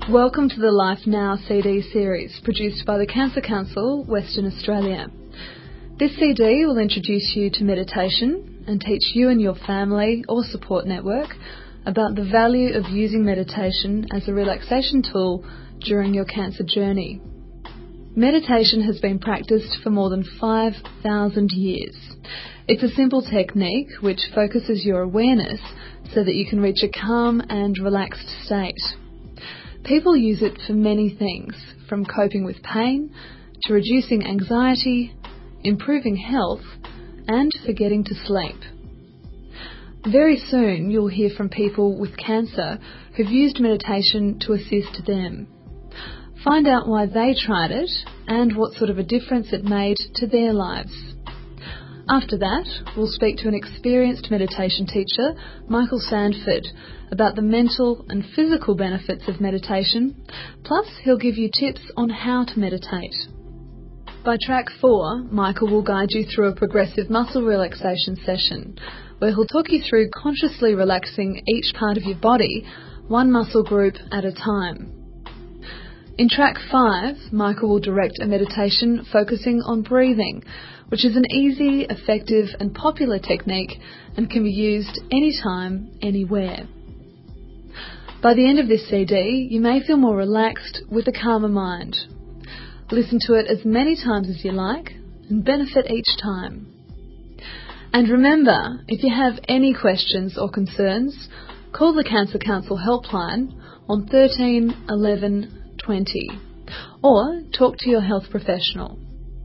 Welcome to the Life Now CD series, produced by the Cancer Council, Western Australia. This CD will introduce you to meditation and teach you and your family or support network about the value of using meditation as a relaxation tool during your cancer journey. Meditation has been practiced for more than 5,000 years. It's a simple technique which focuses your awareness so that you can reach a calm and relaxed state. People use it for many things, from coping with pain to reducing anxiety, improving health, and for getting to sleep. Very soon you'll hear from people with cancer who've used meditation to assist them. Find out why they tried it and what sort of a difference it made to their lives. After that, we'll speak to an experienced meditation teacher, Michael Sandford, about the mental and physical benefits of meditation, plus he'll give you tips on how to meditate. By track 4, Michael will guide you through a progressive muscle relaxation session, where he'll talk you through consciously relaxing each part of your body, one muscle group at a time. In track 5, Michael will direct a meditation focusing on breathing, which is an easy, effective and popular technique and can be used anytime, anywhere. By the end of this CD, you may feel more relaxed with a calmer mind. Listen to it as many times as you like and benefit each time. And remember, if you have any questions or concerns, call the Cancer Council helpline on 13 11 20 or talk to your health professional.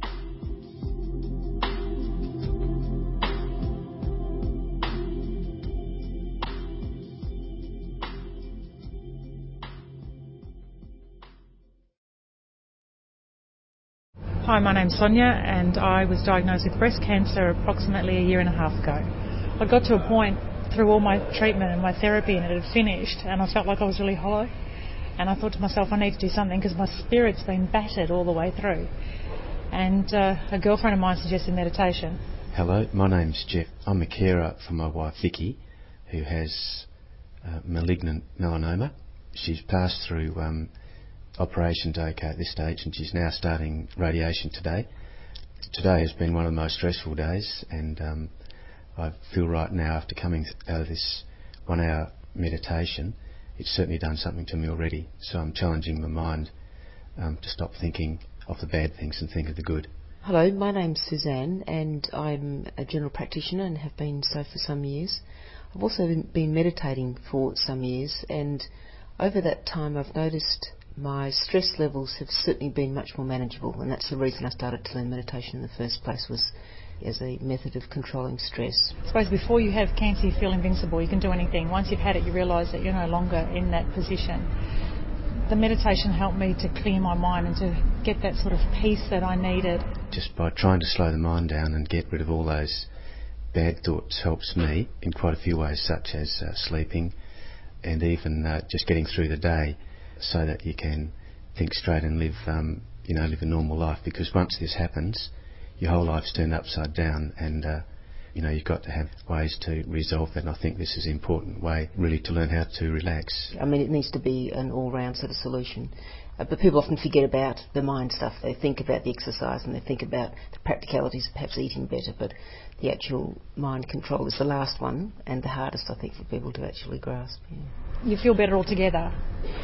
Hi, my name's Sonia and I was diagnosed with breast cancer approximately a year and a half ago. I got to a point through all my treatment and my therapy and it had finished and I felt like I was really hollow, and I thought to myself I need to do something because my spirit's been battered all the way through, and a girlfriend of mine suggested meditation. Hello, my name's Jeff. I'm a carer for my wife Vicky, who has malignant melanoma. She's passed through operation's okay at this stage and she's now starting radiation today. Today has been one of the most stressful days, and I feel right now, after coming out of this 1 hour meditation, it's certainly done something to me already. So I'm challenging my mind to stop thinking of the bad things and think of the good. Hello, my name's Suzanne and I'm a general practitioner and have been so for some years. I've also been meditating for some years, and over that time I've noticed my stress levels have certainly been much more manageable, and that's the reason I started to learn meditation in the first place, was as a method of controlling stress. I suppose before you have cancer you feel invincible, you can do anything. Once you've had it you realise that you're no longer in that position. The meditation helped me to clear my mind and to get that sort of peace that I needed. Just by trying to slow the mind down and get rid of all those bad thoughts helps me in quite a few ways, such as sleeping and even just getting through the day, so that you can think straight and live a normal life. Because once this happens, your whole life's turned upside down, and you've got to have ways to resolve that. And I think this is an important way, really, to learn how to relax. I mean, it needs to be an all-round sort of solution. But people often forget about the mind stuff. They think about the exercise and they think about the practicalities of perhaps eating better, but the actual mind control is the last one and the hardest, I think, for people to actually grasp. Yeah. You feel better altogether.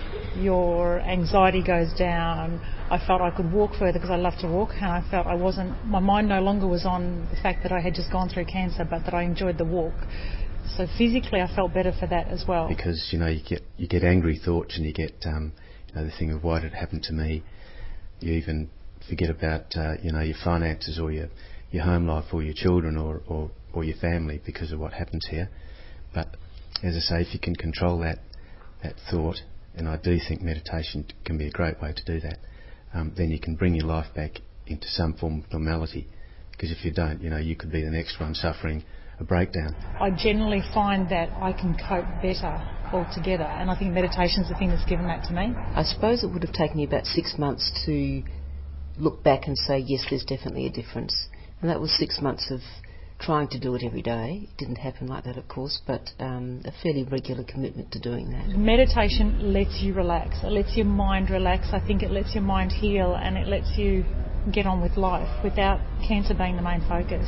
Your anxiety goes down. I felt I could walk further because I love to walk, and I felt my mind no longer was on the fact that I had just gone through cancer, but that I enjoyed the walk. So physically I felt better for that as well. Because, you get angry thoughts and you get, the thing of why did it happen to me. You even forget about, your finances or your home life or your children or your family because of what happens here. But as I say, if you can control that thought, and I do think meditation can be a great way to do that, then you can bring your life back into some form of normality. Because if you don't, you could be the next one suffering a breakdown. I generally find that I can cope better altogether, and I think meditation's the thing that's given that to me. I suppose it would have taken me about 6 months to look back and say, yes, there's definitely a difference. And that was 6 months of trying to do it every day. It didn't happen like that, of course, but a fairly regular commitment to doing that. Meditation lets you relax. It lets your mind relax. I think it lets your mind heal, and it lets you get on with life without cancer being the main focus.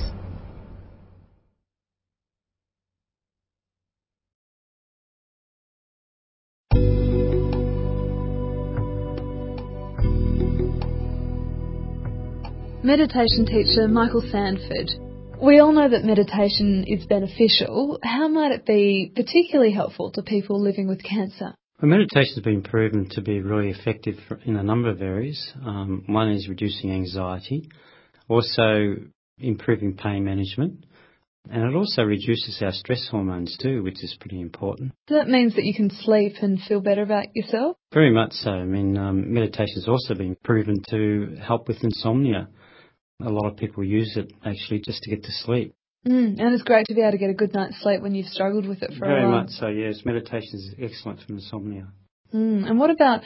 Meditation teacher Michael Sandford. We all know that meditation is beneficial. How might it be particularly helpful to people living with cancer? Well, meditation has been proven to be really effective in a number of areas. One is reducing anxiety, also improving pain management, and it also reduces our stress hormones too, which is pretty important. So that means that you can sleep and feel better about yourself? Very much so. I mean, meditation has also been proven to help with insomnia. A lot of people use it actually just to get to sleep. And it's great to be able to get a good night's sleep when you've struggled with it for a while. Very much so, yes. Meditation is excellent for insomnia. And what about,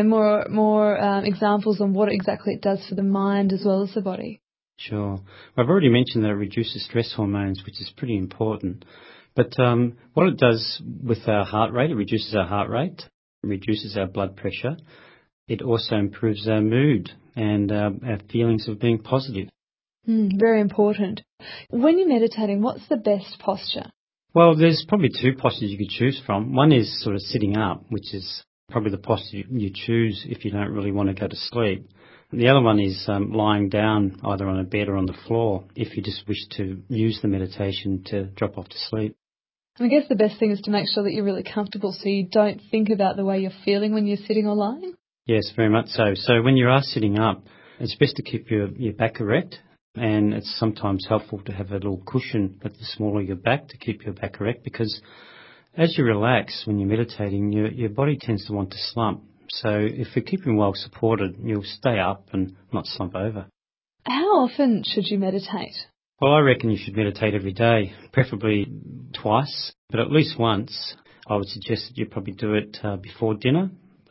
more examples on what exactly it does for the mind as well as the body? Sure. Well, I've already mentioned that it reduces stress hormones, which is pretty important. But what it does with our heart rate, it reduces our heart rate, it reduces our blood pressure. It also improves our mood and our feelings of being positive. Very important. When you're meditating, what's the best posture? Well, there's probably two postures you could choose from. One is sort of sitting up, which is probably the posture you choose if you don't really want to go to sleep. And the other one is lying down either on a bed or on the floor if you just wish to use the meditation to drop off to sleep. I guess the best thing is to make sure that you're really comfortable so you don't think about the way you're feeling when you're sitting or lying. Yes, very much so. So when you are sitting up, it's best to keep your back erect, and it's sometimes helpful to have a little cushion at the small of your back to keep your back erect, because as you relax when you're meditating, your body tends to want to slump. So if you're keeping well supported, you'll stay up and not slump over. How often should you meditate? Well, I reckon you should meditate every day, preferably twice, but at least once. I would suggest that you probably do it before dinner,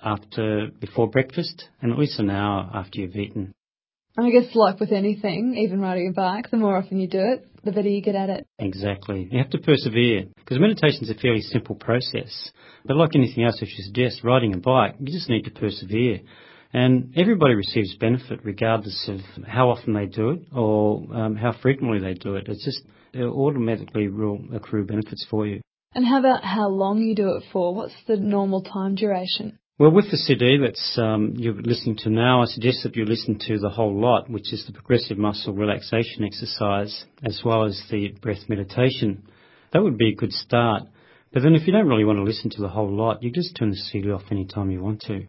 before breakfast, and at least an hour after you've eaten. I guess like with anything, even riding a bike, the more often you do it, the better you get at it. Exactly. You have to persevere, because meditation is a fairly simple process. But like anything else, if you suggest riding a bike, you just need to persevere. And everybody receives benefit regardless of how often they do it or how frequently they do it. It automatically will accrue benefits for you. And how about how long you do it for? What's the normal time duration? Well, with the CD that's you're listening to now, I suggest that you listen to the whole lot, which is the progressive muscle relaxation exercise, as well as the breath meditation. That would be a good start. But then if you don't really want to listen to the whole lot, you just turn the CD off any time you want to.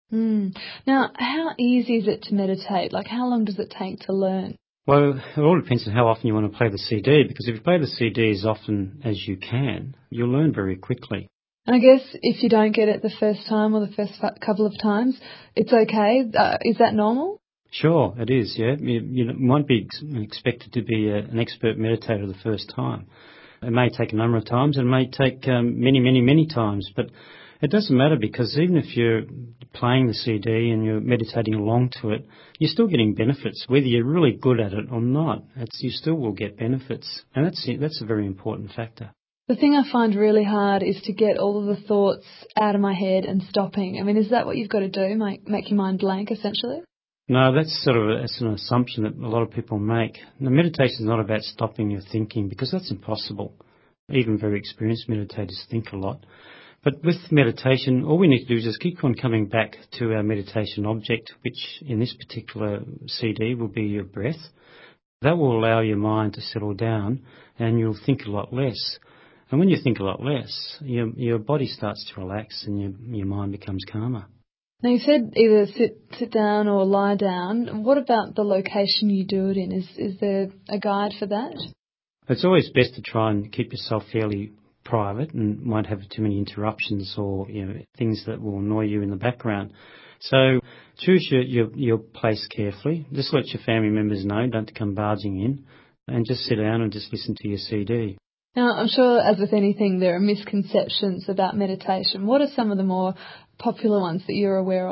Now, how easy is it to meditate? Like, how long does it take to learn? Well, it all depends on how often you want to play the CD, because if you play the CD as often as you can, you'll learn very quickly. And I guess if you don't get it the first time or the first couple of times, it's okay. Is that normal? Sure, it is, yeah. You might be expected to be an expert meditator the first time. It may take a number of times, and it may take many times, but it doesn't matter, because even if you're playing the CD and you're meditating along to it, you're still getting benefits, whether you're really good at it or not. You still will get benefits, and that's a very important factor. The thing I find really hard is to get all of the thoughts out of my head and stopping. I mean, is that what you've got to do, make your mind blank, essentially? No, that's an assumption that a lot of people make. The meditation is not about stopping your thinking, because that's impossible. Even very experienced meditators think a lot. But with meditation, all we need to do is just keep on coming back to our meditation object, which in this particular CD will be your breath. That will allow your mind to settle down, and you'll think a lot less. And when you think a lot less, your body starts to relax and your mind becomes calmer. Now, you said either sit down or lie down. What about the location you do it in? Is there a guide for that? It's always best to try and keep yourself fairly private and won't have too many interruptions or things that will annoy you in the background. So choose your place carefully. Just let your family members know, don't come barging in, and just sit down and just listen to your CD. Now, I'm sure, as with anything, there are misconceptions about meditation. What are some of the more popular ones that you're aware of?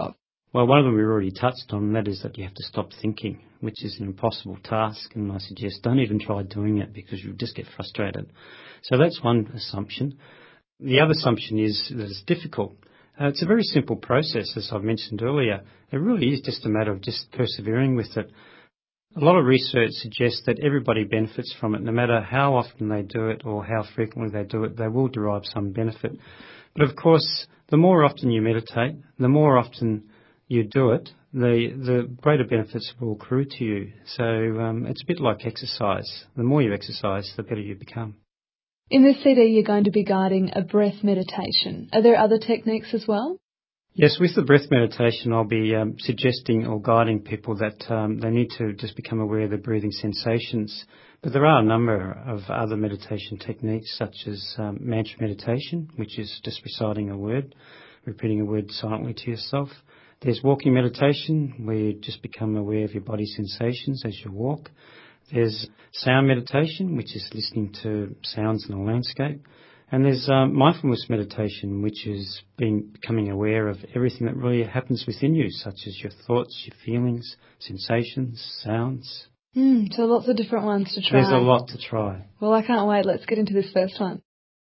Well, one of them we already touched on, and that is that you have to stop thinking, which is an impossible task, and I suggest don't even try doing it because you'll just get frustrated. So that's one assumption. The other assumption is that it's difficult. It's a very simple process, as I've mentioned earlier. It really is just a matter of just persevering with it. A lot of research suggests that everybody benefits from it. No matter how often they do it or how frequently they do it, they will derive some benefit. But of course, the more often you meditate, the more often you do it, the greater benefits will accrue to you. So it's a bit like exercise. The more you exercise, the better you become. In this CD, you're going to be guiding a breath meditation. Are there other techniques as well? Yes, with the breath meditation, I'll be suggesting or guiding people that they need to just become aware of their breathing sensations. But there are a number of other meditation techniques, such as mantra meditation, which is just reciting a word, repeating a word silently to yourself. There's walking meditation, where you just become aware of your body sensations as you walk. There's sound meditation, which is listening to sounds in the landscape. And there's mindfulness meditation, which is becoming aware of everything that really happens within you, such as your thoughts, your feelings, sensations, sounds. So lots of different ones to try. There's a lot to try. Well, I can't wait. Let's get into this first one.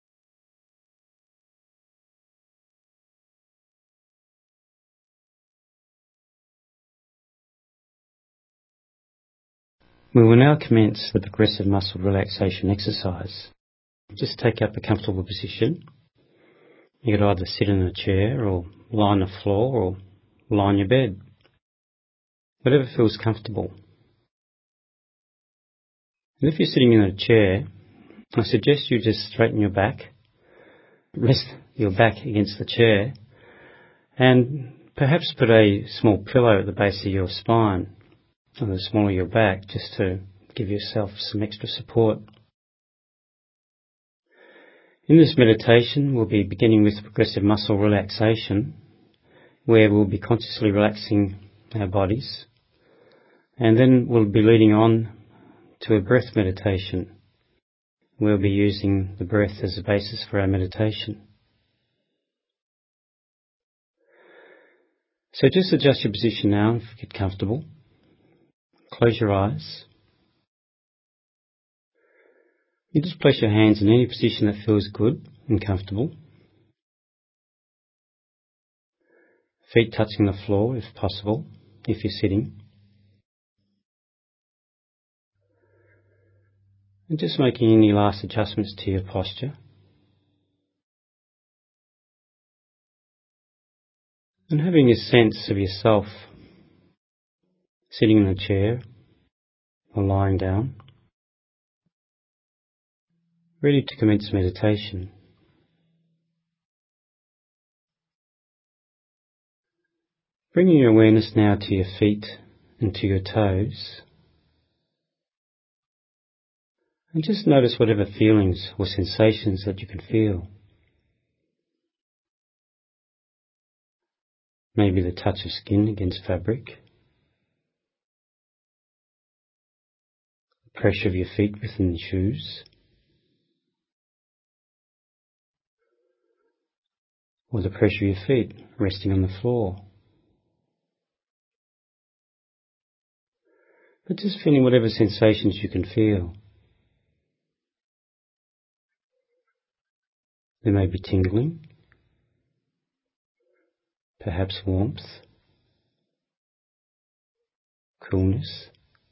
We will now commence the progressive muscle relaxation exercise. Just take up a comfortable position. You could either sit in a chair or lie on the floor or lie on your bed. Whatever feels comfortable. And if you're sitting in a chair, I suggest you just straighten your back, rest your back against the chair, and perhaps put a small pillow at the base of your spine, or the small of your back, just to give yourself some extra support. In this meditation, we'll be beginning with progressive muscle relaxation, where we'll be consciously relaxing our bodies, and then we'll be leading on to a breath meditation. We'll be using the breath as a basis for our meditation. So just adjust your position now if you get comfortable. Close your eyes. You just place your hands in any position that feels good and comfortable. Feet touching the floor if possible, if you're sitting. And just making any last adjustments to your posture. And having a sense of yourself sitting in a chair or lying down, ready to commence meditation. Bringing your awareness now to your feet and to your toes. And just notice whatever feelings or sensations that you can feel. Maybe the touch of skin against fabric. The pressure of your feet within the shoes. Or the pressure of your feet resting on the floor. But just feeling whatever sensations you can feel. There may be tingling, perhaps warmth, coolness.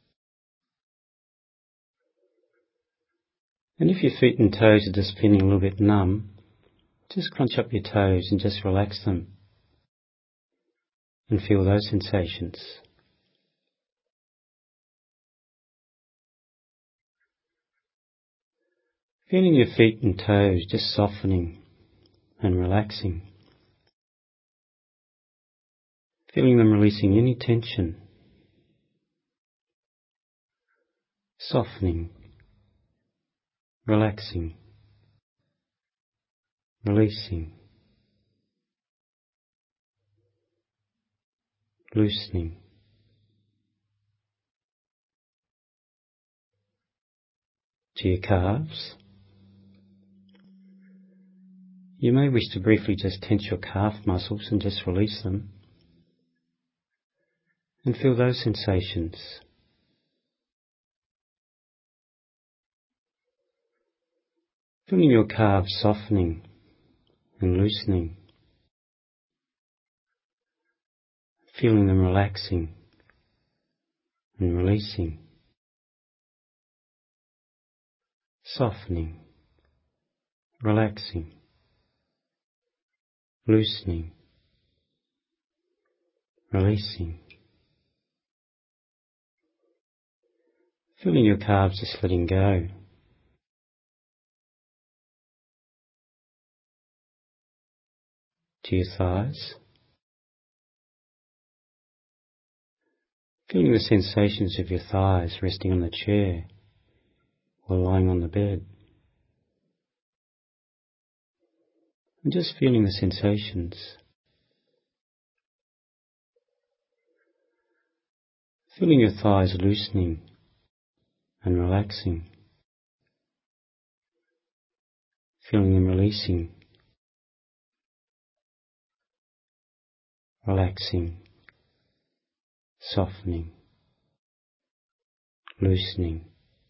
And if your feet and toes are just feeling a little bit numb, just crunch up your toes and just relax them and feel those sensations. Feeling your feet and toes just softening and relaxing. Feeling them releasing any tension. Softening. Relaxing. Releasing. Loosening. To your calves. You may wish to briefly just tense your calf muscles and just release them. and feel those sensations. Feeling your calves softening and loosening, feeling them relaxing and releasing, softening, relaxing, loosening, releasing. Feeling your calves just letting go. To your thighs. Feeling the sensations of your thighs resting on the chair or lying on the bed. And just feeling the sensations. Feeling your thighs loosening and relaxing. Feeling them releasing, relaxing, softening, loosening.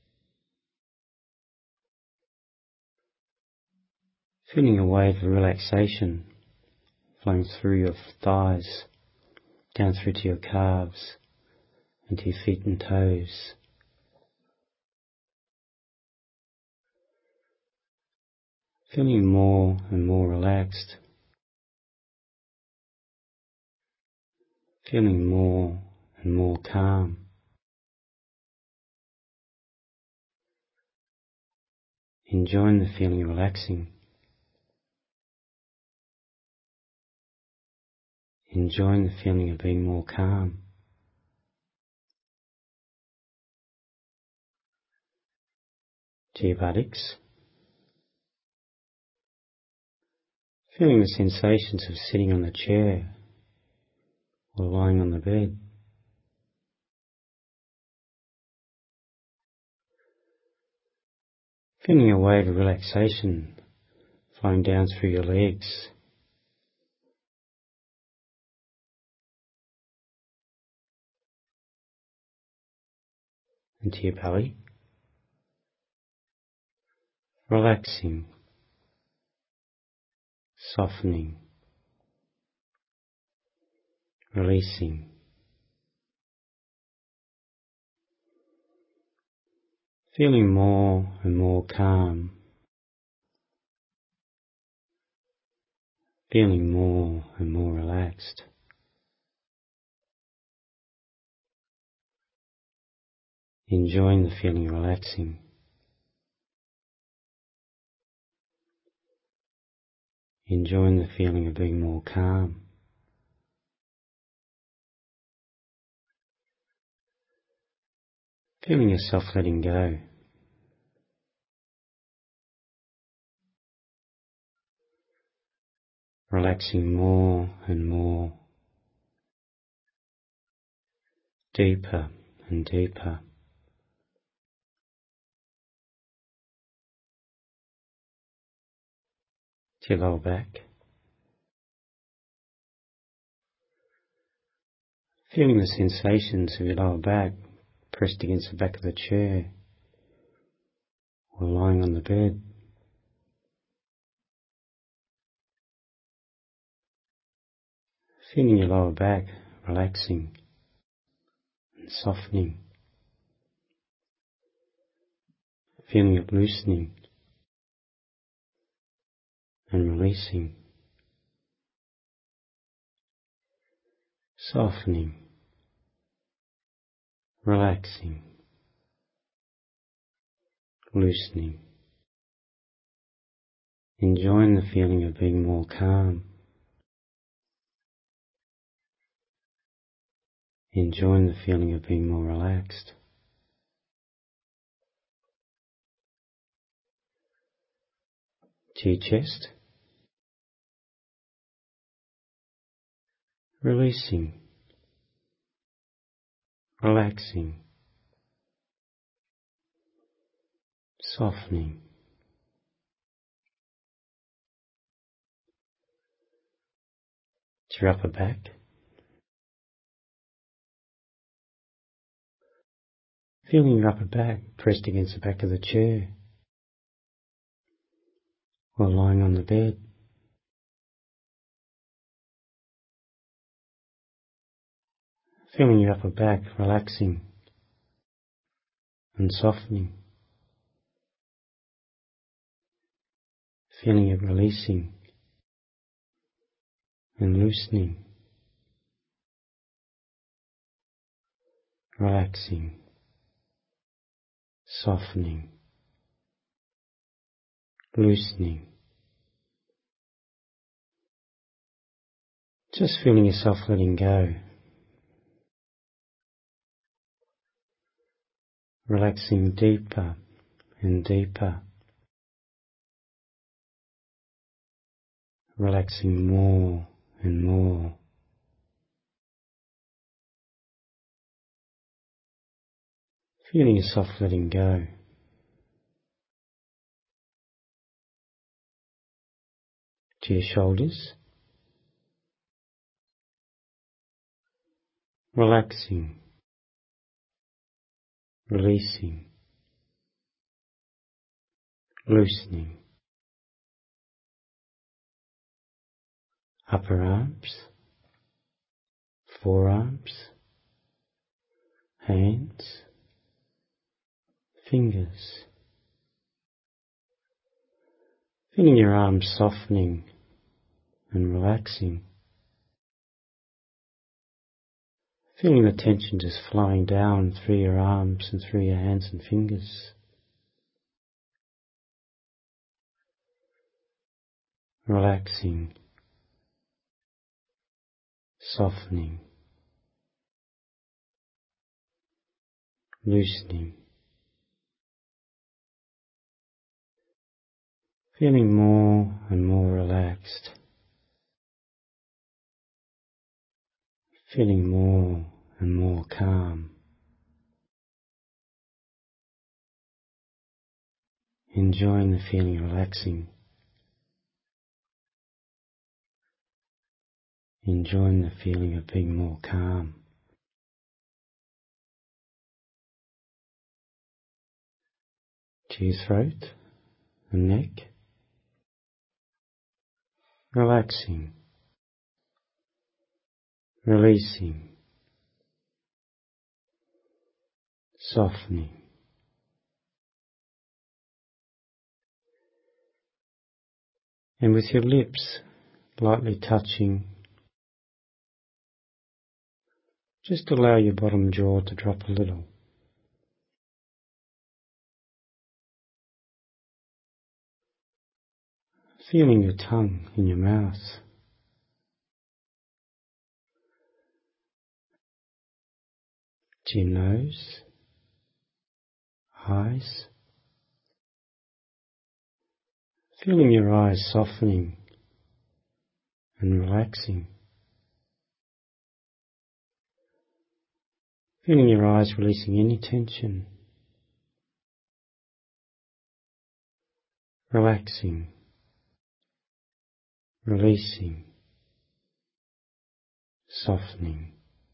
Feeling a wave of relaxation flowing through your thighs, down through to your calves, and to your feet and toes. Feeling more and more relaxed. Feeling more and more calm. Enjoying the feeling of relaxing. Enjoying the feeling of being more calm. To your buttocks. Feeling the sensations of sitting on the chair or lying on the bed. Feeling a wave of relaxation flowing down through your legs. Into your belly, relaxing, softening, releasing, feeling more and more calm, feeling more and more relaxed. Enjoying the feeling of relaxing. Enjoying the feeling of being more calm. Feeling yourself letting go. Relaxing more and more. Deeper and deeper. To your lower back. Feeling the sensations of your lower back pressed against the back of the chair or lying on the bed. Feeling your lower back relaxing and softening. Feeling it loosening and releasing. Softening. Relaxing. Loosening. Enjoying the feeling of being more calm. Enjoying the feeling of being more relaxed. To your chest. Releasing. Relaxing. Softening. To your upper back. Feeling your upper back pressed against the back of the chair while lying on the bed. Feeling your upper back relaxing and softening. Feeling it releasing and loosening. Relaxing, softening, loosening. Just feeling yourself letting go. Relaxing deeper and deeper. Relaxing more and more. Feeling yourself letting go. To your shoulders. Relaxing, releasing, loosening. Upper arms, forearms, hands, fingers. Feeling your arms softening and relaxing. Feeling the tension just flowing down through your arms and through your hands and fingers. Relaxing, softening, loosening. Feeling more and more relaxed. Feeling more and more calm. Enjoying the feeling of relaxing. Enjoying the feeling of being more calm. To your throat and neck. Relaxing. Releasing. Softening. And with your lips lightly touching, just allow your bottom jaw to drop a little. Feeling your tongue in your mouth. To your nose, eyes. Feeling your eyes softening and relaxing. Feeling your eyes releasing any tension. Relaxing, releasing, softening.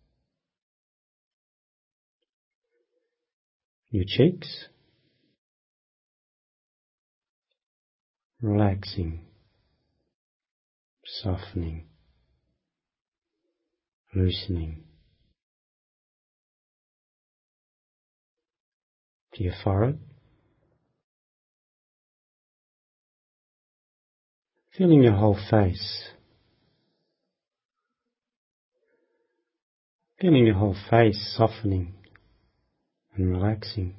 Your cheeks, relaxing, softening, loosening. To your forehead, feeling your whole face. Feeling your whole face softening and relaxing.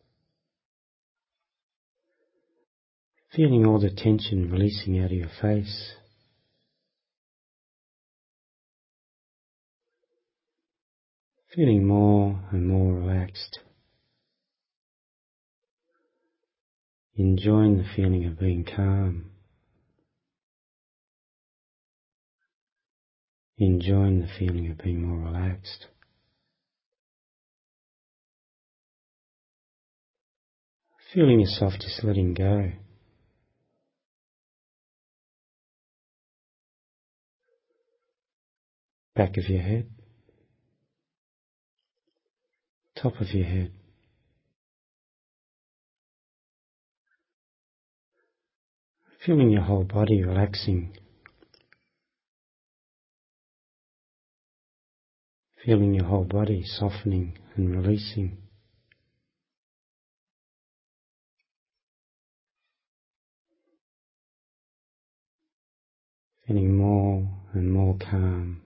Feeling all the tension releasing out of your face. Feeling more and more relaxed. Enjoying the feeling of being calm. Enjoying the feeling of being more relaxed. Feeling yourself just letting go. Back of your head, top of your head, Feeling your whole body relaxing. Feeling your whole body softening and releasing. Feeling more and more calm.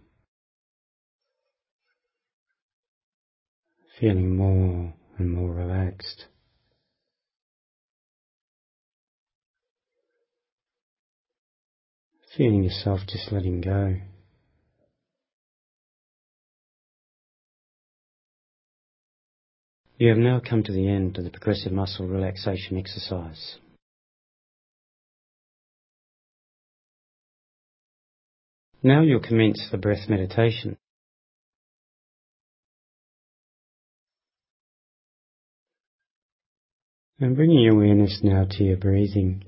Feeling more and more relaxed. Feeling yourself just letting go. You have now come to the end of the progressive muscle relaxation exercise. Now you'll commence the breath meditation. And bringing your awareness now to your breathing.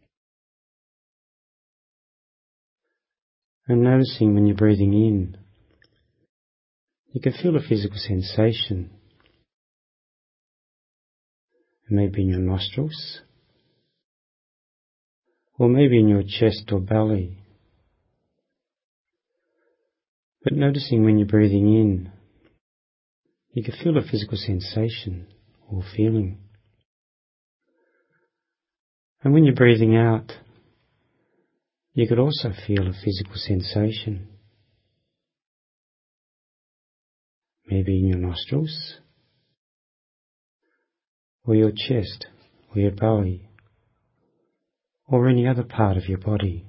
And noticing when you're breathing in, you can feel a physical sensation. Maybe in your nostrils, or maybe in your chest or belly. But noticing when you're breathing in, you can feel a physical sensation or feeling. And when you're breathing out, you could also feel a physical sensation. Maybe in your nostrils, or your chest, or your belly, or any other part of your body.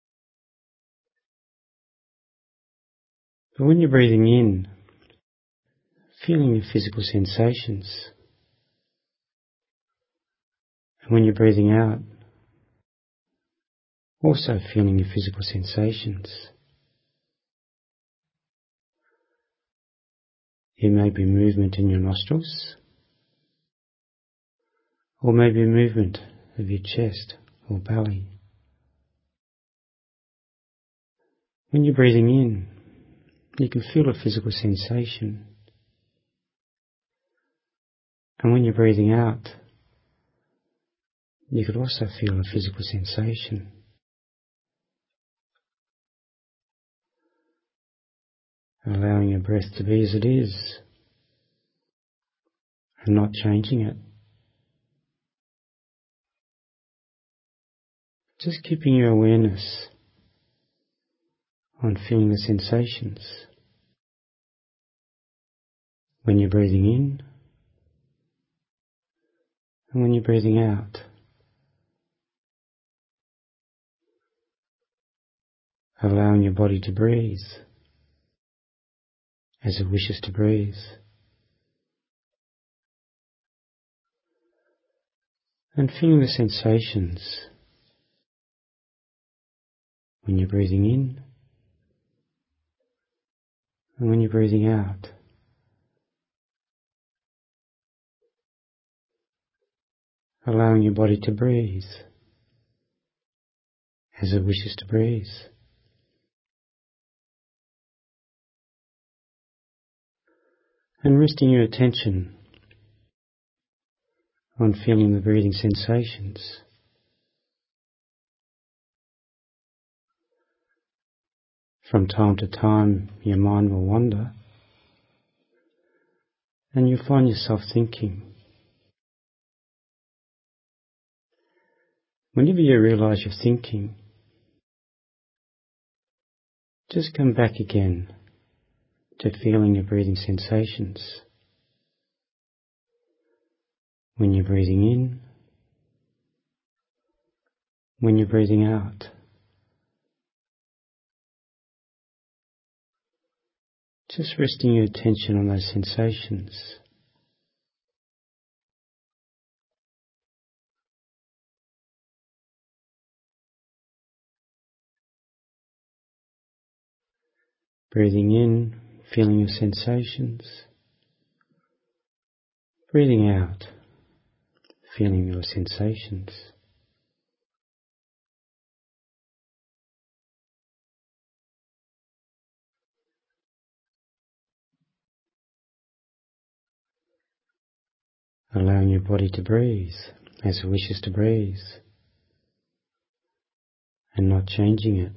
But when you're breathing in, feeling your physical sensations, and when you're breathing out, also feeling your physical sensations. There may be movement in your nostrils, or maybe a movement of your chest or belly. When you're breathing in, you can feel a physical sensation. And when you're breathing out, you could also feel a physical sensation. Allowing your breath to be as it is, and not changing it. Just keeping your awareness on feeling the sensations. When you're breathing in, and when you're breathing out. Allowing your body to breathe as it wishes to breathe. And feeling the sensations when you're breathing in and when you're breathing out. Allowing your body to breathe as it wishes to breathe. And resting your attention on feeling the breathing sensations. From time to time, your mind will wander, and you'll find yourself thinking. Whenever you realize you're thinking, just come back again to feeling your breathing sensations. When you're breathing in, when you're breathing out. Just resting your attention on those sensations. Breathing in, feeling your sensations. Breathing out, feeling your sensations. Allowing your body to breathe as it wishes to breathe. and not changing it.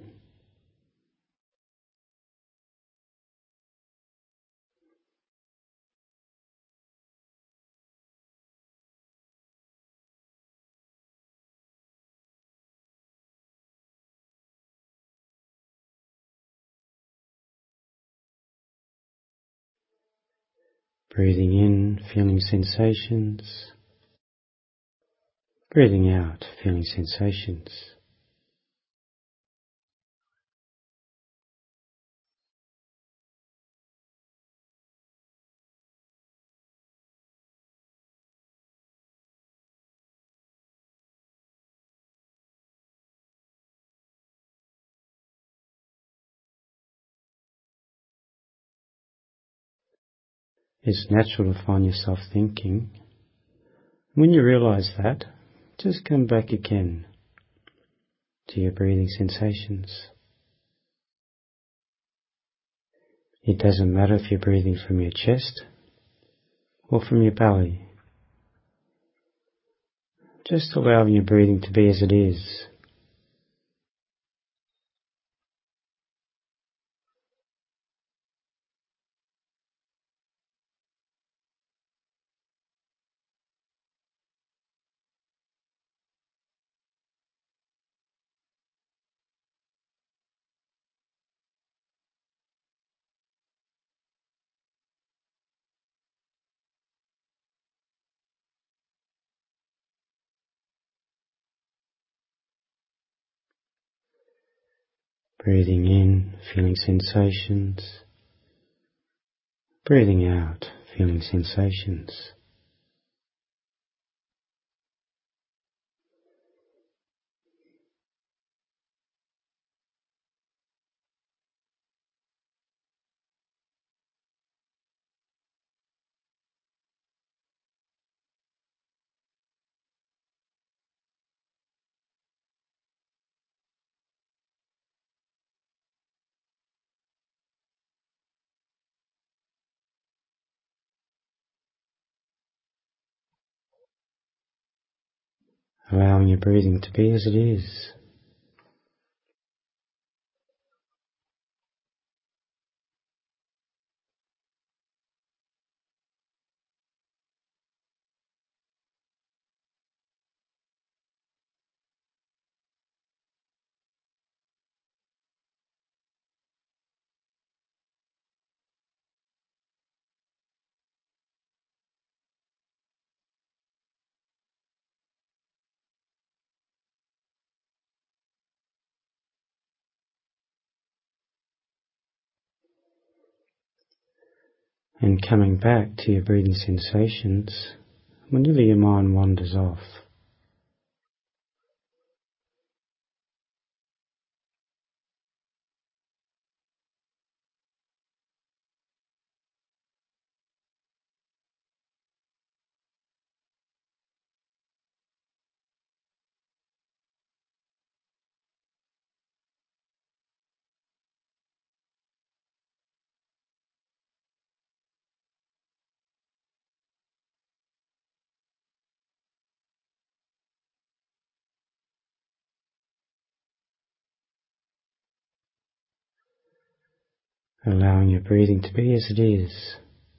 Breathing in, feeling sensations. Breathing out, feeling sensations. It's natural to find yourself thinking. When you realize that, just come back again to your breathing sensations. It doesn't matter if you're breathing from your chest or from your belly. Just allowing your breathing to be as it is. Breathing in, feeling sensations. Breathing out, feeling sensations. Allowing your breathing to be as it is. And coming back to your breathing sensations whenever your mind wanders off. Allowing your breathing to be as it is.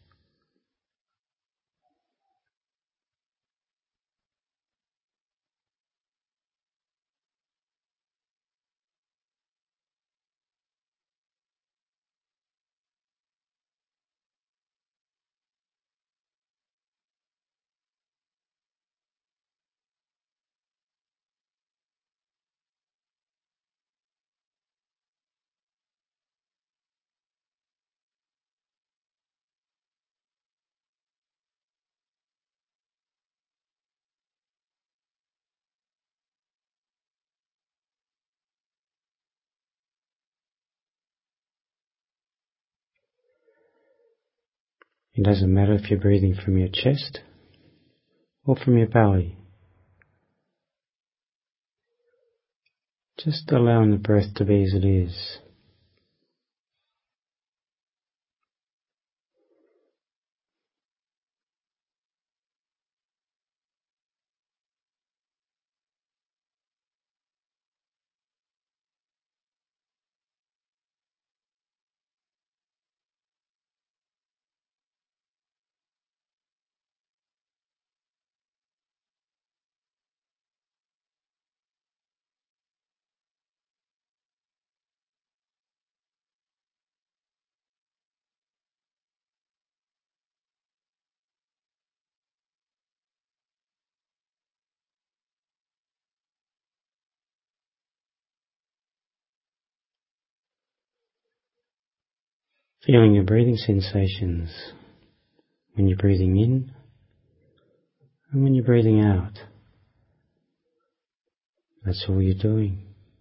It doesn't matter if you're breathing from your chest or from your belly. Just allowing the breath to be as it is. Feeling your breathing sensations when you're breathing in and when you're breathing out. That's all you're doing.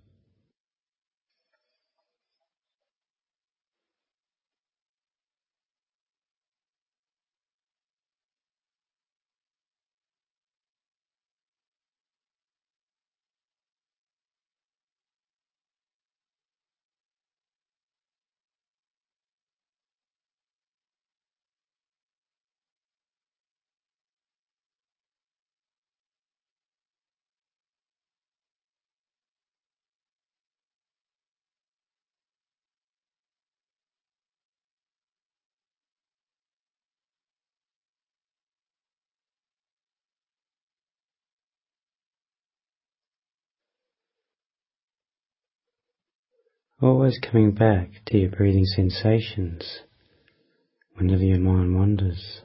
Always coming back to your breathing sensations whenever your mind wanders.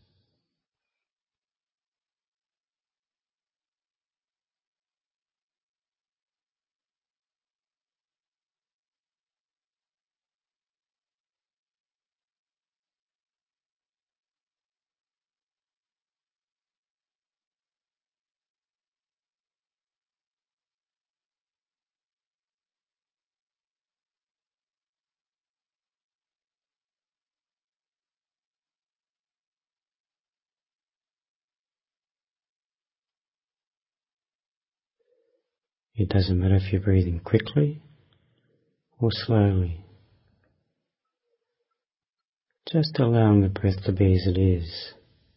It doesn't matter if you're breathing quickly or slowly. Just allowing the breath to be as it is.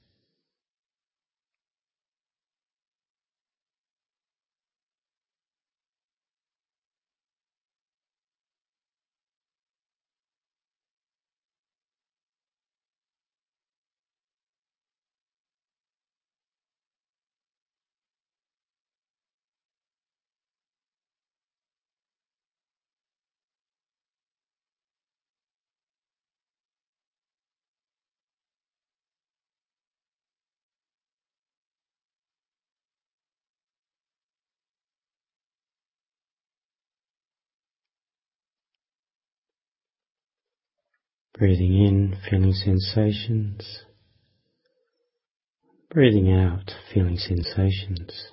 Breathing in, feeling sensations. Breathing out, feeling sensations.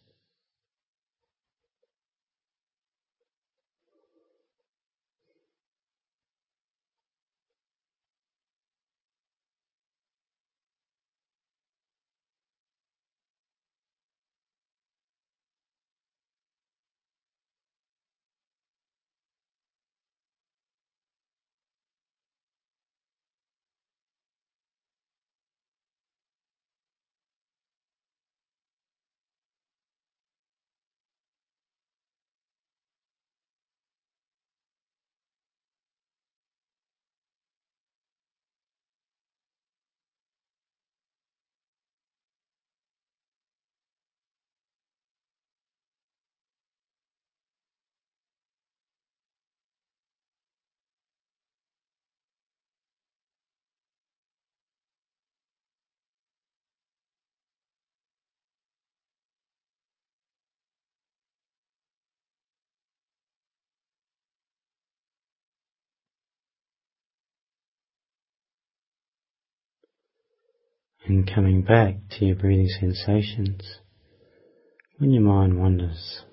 And coming back to your breathing sensations when your mind wanders.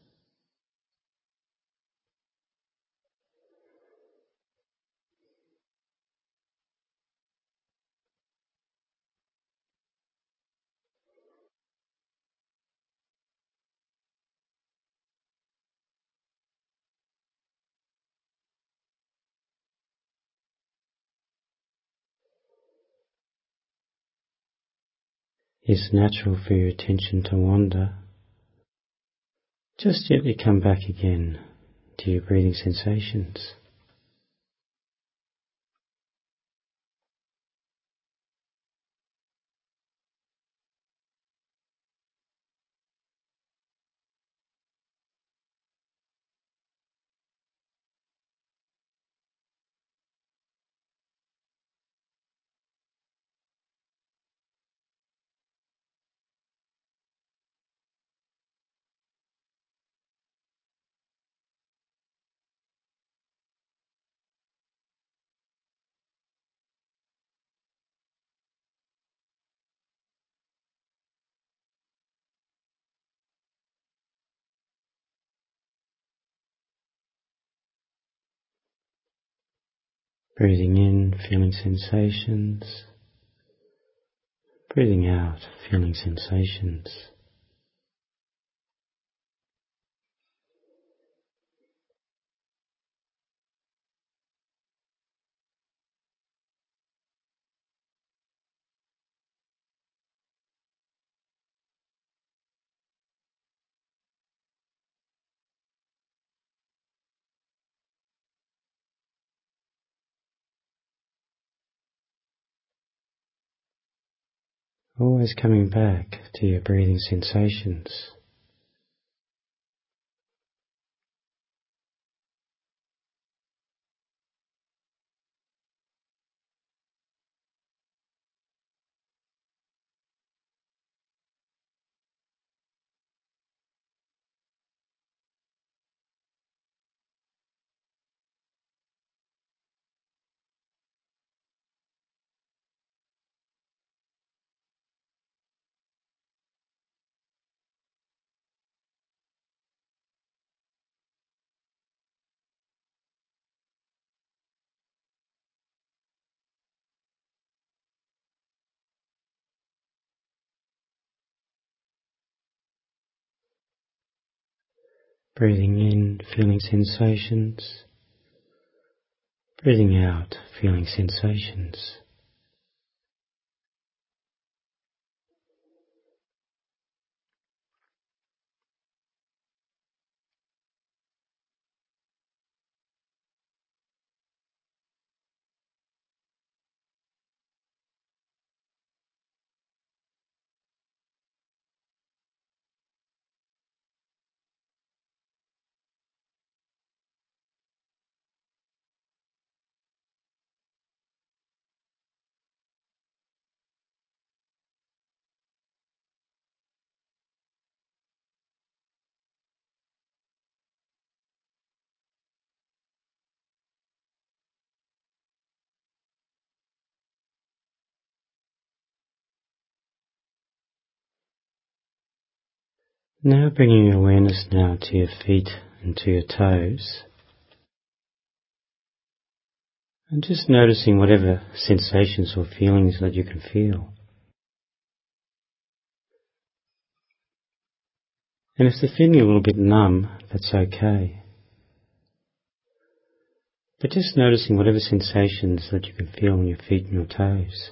It's natural for your attention to wander. Just gently come back again to your breathing sensations. Breathing in, feeling sensations. Breathing out, feeling sensations. Always coming back to your breathing sensations. Breathing in, feeling sensations. Breathing out, feeling sensations. Now bringing your awareness now to your feet and to your toes. And just noticing whatever sensations or feelings that you can feel. And if they're feeling a little bit numb, that's okay. But just noticing whatever sensations that you can feel on your feet and your toes.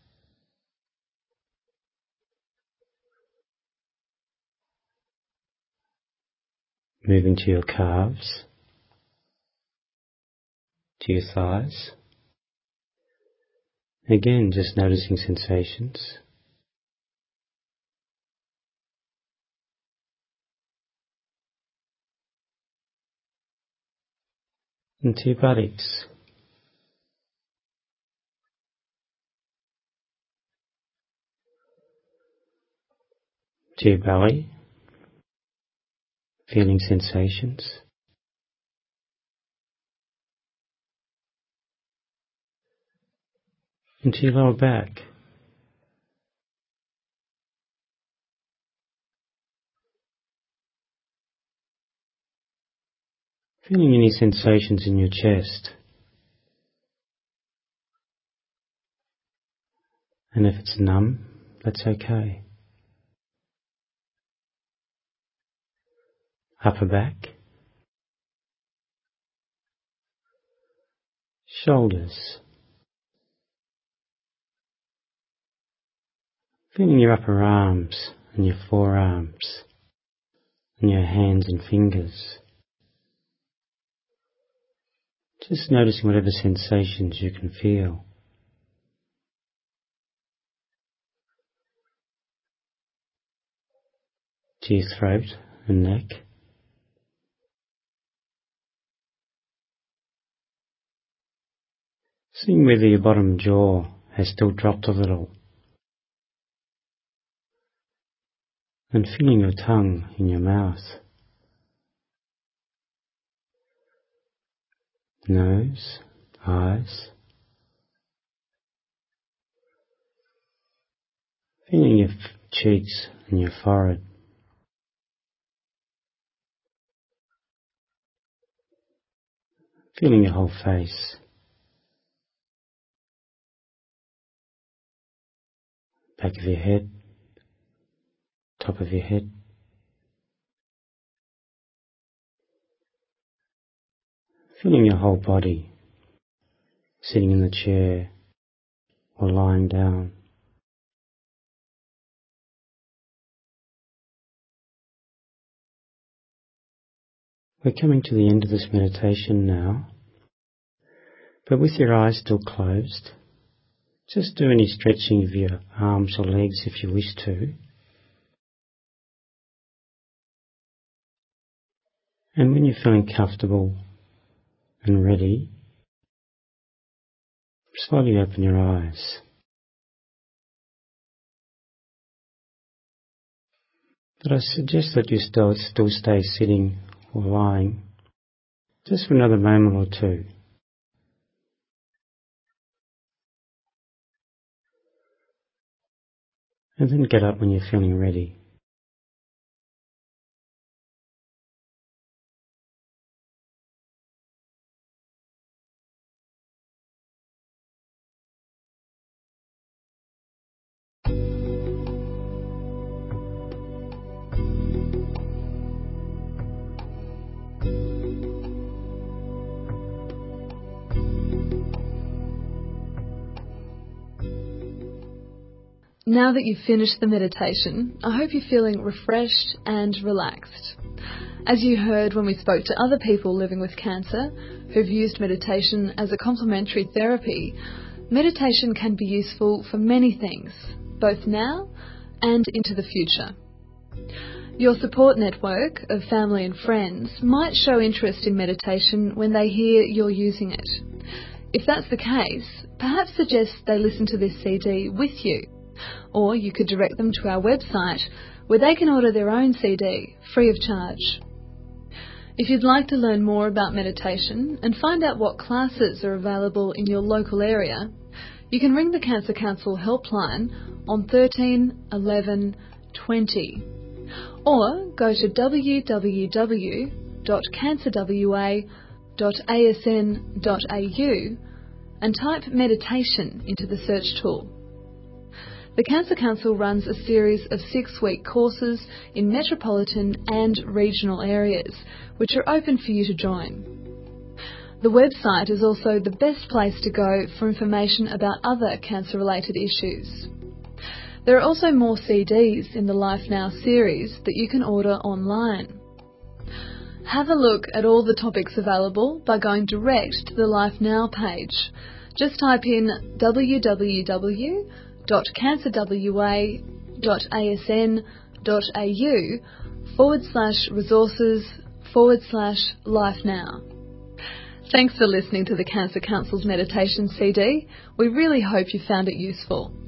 Moving to your calves, to your thighs. Again, just noticing sensations. And to your buttocks. To your belly, feeling sensations. And to your lower back. Feeling any sensations in your chest. And if it's numb, that's okay. Upper back. Shoulders. Feeling your upper arms and your forearms and your hands and fingers. Just noticing whatever sensations you can feel. To your throat and neck. Seeing whether your bottom jaw has still dropped a little. And feeling your tongue in your mouth. Nose, eyes. Feeling your cheeks and your forehead. Feeling your whole face. back of your head, top of your head. Feeling your whole body, sitting in the chair or lying down. We're coming to the end of this meditation now, but with your eyes still closed, just do any stretching of your arms or legs if you wish to. And when you're feeling comfortable and ready, slowly open your eyes. But I suggest that you still stay sitting or lying just for another moment or two. And then get up when you're feeling ready. Now that you've finished the meditation, I hope you're feeling refreshed and relaxed. As you heard when we spoke to other people living with cancer who've used meditation as a complementary therapy, meditation can be useful for many things, both now and into the future. Your support network of family and friends might show interest in meditation when they hear you're using it. If that's the case, perhaps suggest they listen to this CD with you. Or you could direct them to our website where they can order their own CD free of charge. If you'd like to learn more about meditation and find out what classes are available in your local area, you can ring the Cancer Council helpline on 13 11 20 or go to www.cancerwa.asn.au and type meditation into the search tool. The Cancer Council runs a series of 6-week courses in metropolitan and regional areas, which are open for you to join. The website is also the best place to go for information about other cancer-related issues. There are also more CDs in the Life Now series that you can order online. Have a look at all the topics available by going direct to the Life Now page. Just type in www.cancerwa.asn.au/resources/Life Now. Thanks for listening to the Cancer Council's meditation CD. We really hope you found it useful.